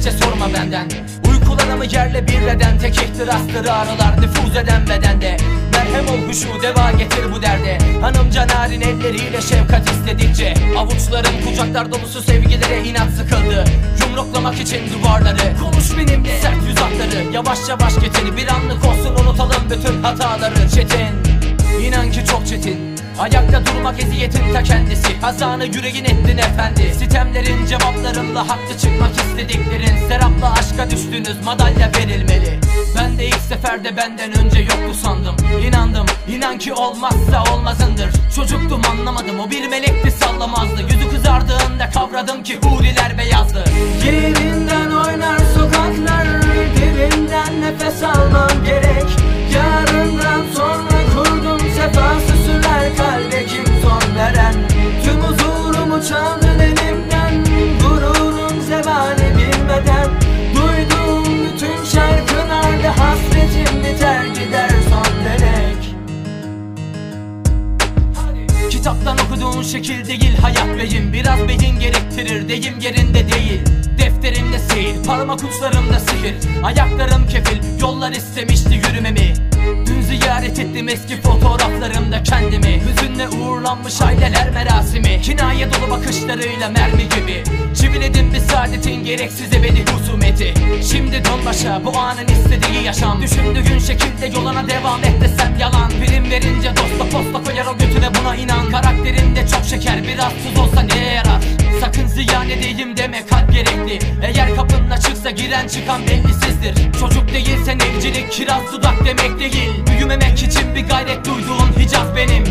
gerekçe sorma benden. Uykularımı yerle bir eden tek ihtirastır ağrılar nüfuz eden bedende. Merhem ol huşu deva getir bu derde. Hanım Caner'in elleriyle şefkat istedikçe avuçlarım kucaklar dolusu sevgilere inat sıkıldı. Yumruklamak için duvarları konuş benimle sert yüz hatları. Yavaş yavaş getir bir anlık olsun unutalım bütün hataları. Çetin İnan ki çok çetin. Ayakta durmak eziyetin ta kendisi. Hazanı yüreğin ettin efendi. Sitemlerin cevaplarımla haklı çıkmak istediklerin. Serapla aşka düştünüz madalya verilmeli. Ben de ilk seferde benden önce yoktu sandım. İnandım inan ki olmazsa olmazındır. Çocuktum anlamadım o bir melekti sallamazdı. Yüzü kızardığında kavradım ki huriler beyazdı. Yerinden oynar sokaklar, derinden nefes almam gerek. Yarından sonra kurdum sefası sürer kalbe kim son veren. Tüm huzurumu çaldın elimden, gururun zevali bilmeden. Duyduğum bütün şarkılarda hasretim biter gider son denek. Kitaptan okuduğun şekil değil hayat beyim. Biraz beyin gerektirir deyim yerinde değil. Defterimde seyir, parmak uçlarımda sihir. Ayaklarım kefil, yollar istemişti yürümemi. Dün ziyaret ettim eski fotoğraflarımda kendimi. Hüzünle uğurlanmış aileler merasimi. Kinaye dolu bakışlarıyla mermi gibi çiviledim bir saadetin gereksiz ebedi husumeti. Şimdi dön başa bu anın istediği yaşam. Düşündüğün şekilde yoluna devam et desem yalan. Prim verince dosta posta koyar o götüne buna inan. Karakterinde çok şeker biraz tuz olsa neye yarar? Sakın ziyan edeyim deme kalp gerekli. Eğer kapının açıksa giren çıkan bellisizdir. Çocuk değilsen evcilik kiraz dudak demek değil. Büyümemek için bir gayret duyduğun Hicaz benim.